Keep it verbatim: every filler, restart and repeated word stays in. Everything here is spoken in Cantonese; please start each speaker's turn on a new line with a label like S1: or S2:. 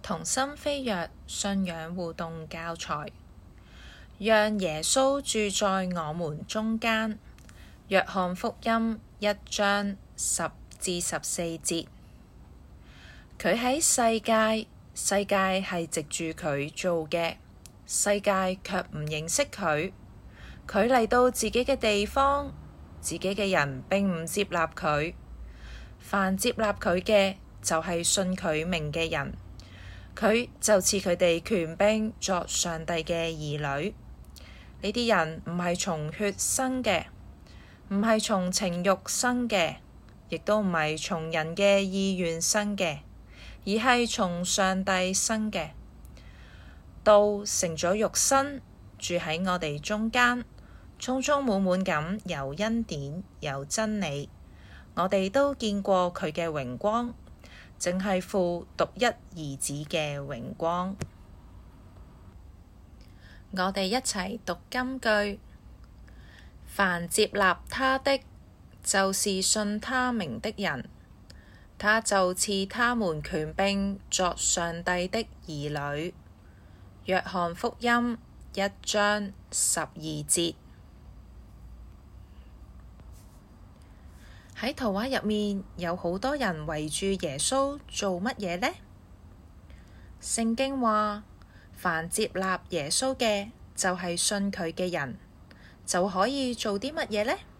S1: 同心飛躍信仰互動教材，讓耶穌住在我們中間。約翰福音一章十至十四節。佢喺世界，世界係藉住佢做嘅，世界卻唔認識佢。佢嚟到自己嘅地方，自己嘅人並唔接納佢。凡接納佢嘅，就係信佢名嘅人。佢就賜佢哋權柄作上帝嘅兒女。呢啲人唔係從血生嘅，唔係從情慾生嘅，亦都唔係從人嘅意願生嘅，而係從上帝生嘅。道成咗肉身，住喺我哋中間，充充滿滿咁有恩典有真理。我哋都見過佢嘅榮光，正係父獨一兒子嘅榮光。我哋一齊讀金句：凡接納他的，就是信他名的人，他就賜他們權柄作上帝的兒女。約翰福音一章十二節。喺圖畫入面有好多人圍住耶穌做乜嘢呢？聖經話，凡接納耶穌嘅，就係信佢嘅人，就可以做啲乜嘢呢？